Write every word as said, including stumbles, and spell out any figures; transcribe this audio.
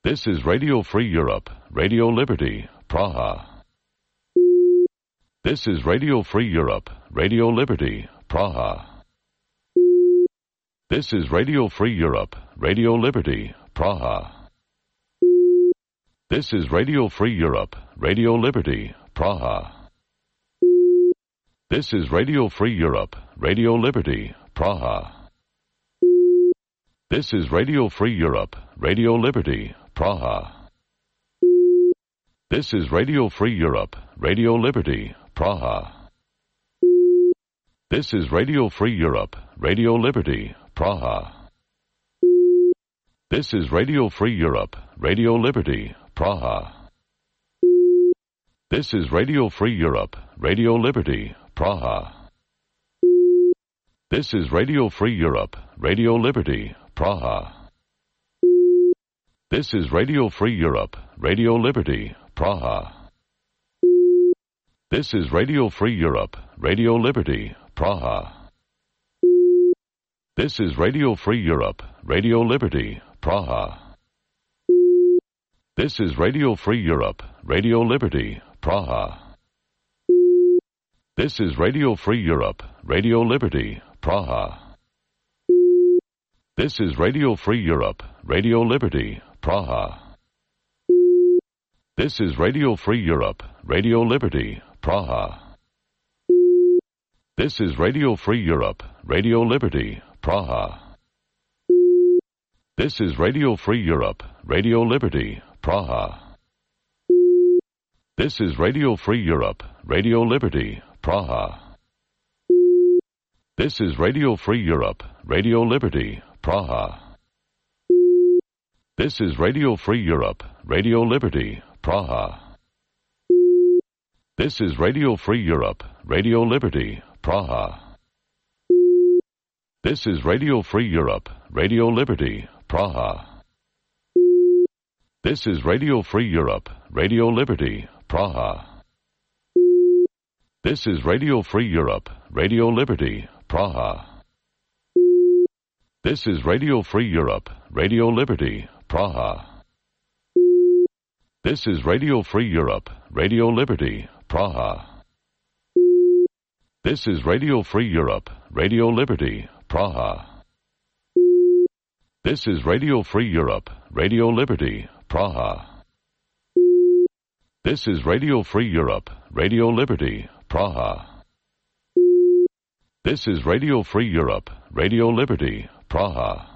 This is Radio Free Europe, Radio Liberty, Praha. This is Radio Free Europe, Radio Liberty, Praha. This is Radio Free Europe, Radio Liberty, Praha. This is Radio Free Europe, Radio Liberty, Praha. This is Radio Free Europe, Radio Liberty, Praha. This is Radio Free Europe, Radio Liberty, Praha. This is Radio Free Europe, Radio Liberty, Praha. This is Radio Free Europe, Radio Liberty, Praha. This is Radio Free Europe, Radio Liberty, Praha. This is Radio Free Europe, Radio Liberty, Praha. This is Radio Free Europe, Radio Liberty, Praha. This is Radio Free Europe, Radio Liberty, Praha. This is Radio Free Europe, Radio Liberty, Praha. This is Radio Free Europe, Radio Liberty, Praha. This is Radio Free Europe, Radio Liberty, Praha. This is Radio Free Europe, Radio Liberty, Praha. This is Radio Free Europe, Radio Liberty, Praha. This is Radio Free Europe, Radio Liberty, Praha. This is Radio Free Europe, Radio Liberty, Praha. This is Radio Free Europe, Radio Liberty, Praha. This is Radio Free Europe, Radio Liberty, Praha. This is Radio Free Europe, Radio Liberty, Praha. This is Radio Free Europe, Radio Liberty, Praha. This is Radio Free Europe, Radio Liberty, Praha. This is Radio Free Europe, Radio Liberty, Praha. This is Radio Free Europe, Radio Liberty, Praha. This is Radio Free Europe, Radio Liberty, Praha. This is Radio Free Europe, Radio Liberty, Praha. This is Radio Free Europe, Radio Liberty, Praha. This is Radio Free Europe, Radio Liberty, Praha. This is Radio Free Europe, Radio Liberty, Praha. This is Radio Free Europe, Radio Liberty, Praha. This is Radio Free Europe, Radio Liberty, Praha.